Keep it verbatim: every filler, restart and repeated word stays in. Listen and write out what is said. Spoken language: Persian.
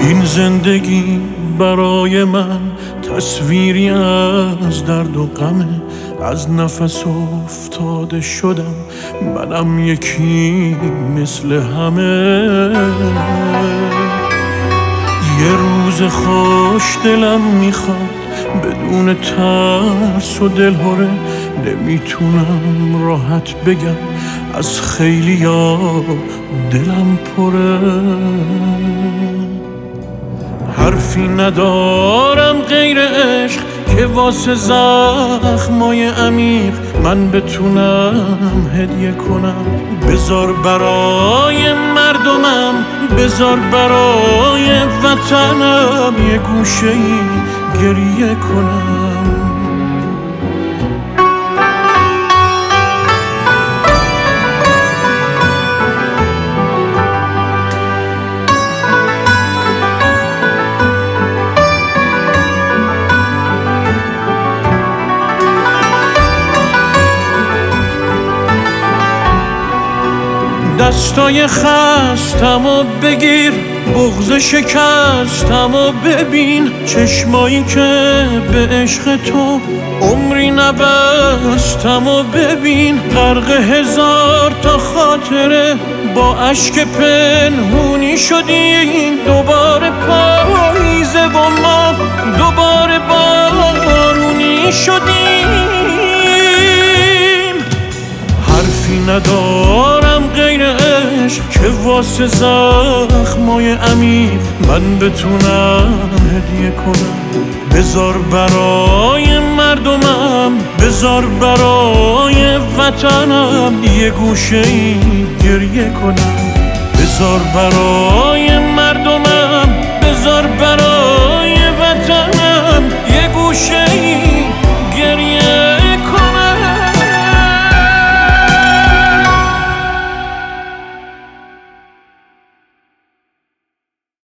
این زندگی برای من تصویری از درد و غمه. از نفس افتاده شدم، منم یکی مثل همه. یه روز خوش دلم میخواد بدون ترس و دلهره. نمیتونم راحت بگم از خیلیا دلم پره. حرفی ندارم غیر عشق که واسه زخمای عمیق من بتونم هدیه کنم. بذار برای مردمم، بذار برای وطنم یه گوشه‌ای گریه کنم. دستای خستم و بگیر، بغض شکستم و ببین. چشمایی که به عشق تو عمری نبستم و ببین. غرق هزار تا خاطره با اشک پنهونی شدیم. دوباره پاییزه و ما دوباره بارونی شدیم. حرفی ندارم غیر عشق که واسه زخمای عمیق من بتونم هدیه کنم. بذار برای مردمم، بذار برای وطنم یه گوشه‌ای گریه کنم. بذار برای مردمم، بذار برای وطنم یه گوشه